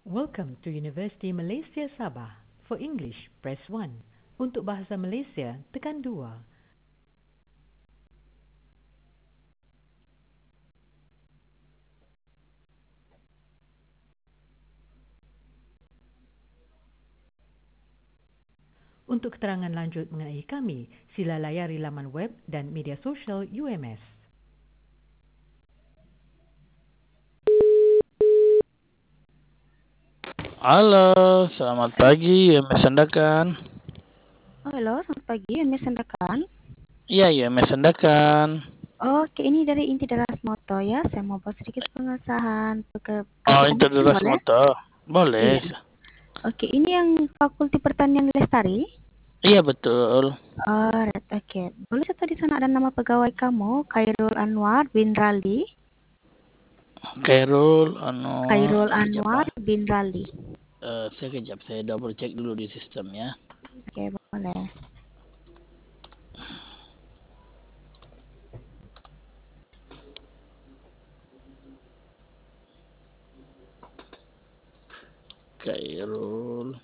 Welcome to University Malaysia Sabah. For English, press 1. Untuk bahasa Malaysia, tekan 2. Untuk keterangan lanjut mengenai kami, sila layari laman web dan media sosial UMS. Halo, selamat pagi, UMS Sandakan. Halo, selamat pagi, UMS Sandakan. Iya, UMS Sandakan. Oke, ini dari Inti Deras Moto ya. Saya mau buat sedikit pengesahan Integritas boleh? motor. Boleh. Iya. Oke, ini yang Fakulti Pertanian Lestari. Iya, betul. Alright, oke. Boleh saya tahu di sana ada nama pegawai kamu, Khairul Anwar bin Rali. Khairul Anwar bin Rali. Sekejap, saya double check dulu di sistem ya. Oke, boleh. Khairul.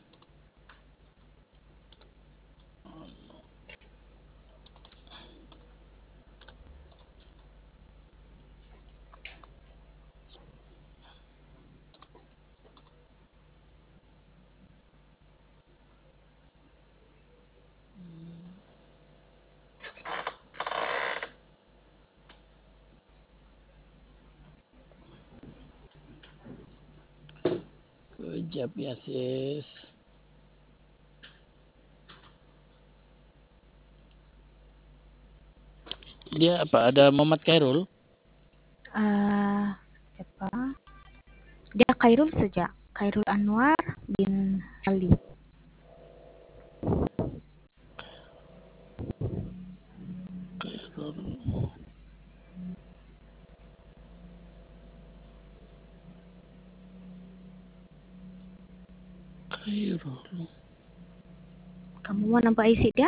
Sekejap ya, sis. Dia apa? Ada Muhammad Khairul? Siapa? Dia Khairul saja. Khairul Anwar bin Rali. Khairul. Kamu mau nampak isi dia?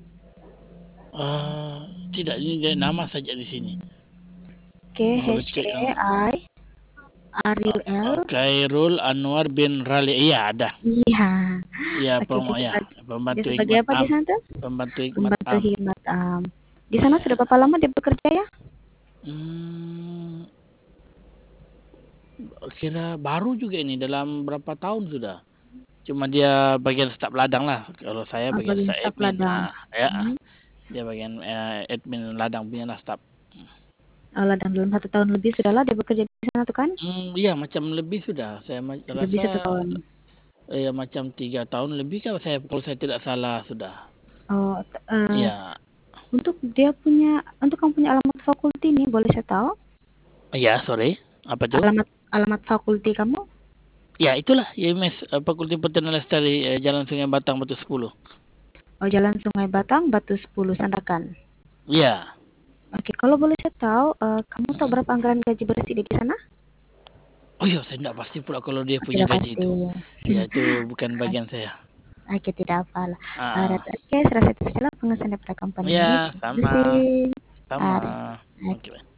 Tidak, ini dia nama saja di sini. Oke, HAI Ariel L. Khairul Anwar bin Rali. Iya, ada. Iya. Iya, Oke, pembantu dia sebagai Hikmat apa di sana tuh? Pembantu Hikmat Pembantu Am. Hikmat Am. Di sana sudah berapa lama dia bekerja ya? Kira baru juga ini, dalam berapa tahun sudah. Cuma dia bagian staf ladang lah. Kalau saya bagian staf admin. Dia bagian admin ladang punya lah staf. Ladang dalam 1 tahun lebih sudahlah dia bekerja di sana tuh kan? Iya, macam lebih sudah. Saya Lebih rasa 1 tahun. ya macam 3 tahun lebih kalau saya tidak salah sudah. Oh, Iya. untuk kamu punya alamat fakulti nih, boleh saya tahu? Iya, sorry. Apa tuh? Alamat fakulti kamu? Ya, itulah IMS Fakulti Pertanian Lestari, Jalan Sungai Batang, Batu 10. Oh, Jalan Sungai Batang, Batu 10, Sandakan. Iya. Oke, kalau boleh saya tahu, kamu tahu berapa anggaran gaji bersih di sana? Oh iya, saya tidak pasti pula kalau dia punya gaji itu. Ya, itu bukan bagian saya. Oke, tidak apa-apa. Oke, serasa itu saja pengesahan daripada company ini. Ya, sama. Terima kasih. Sama. Oke.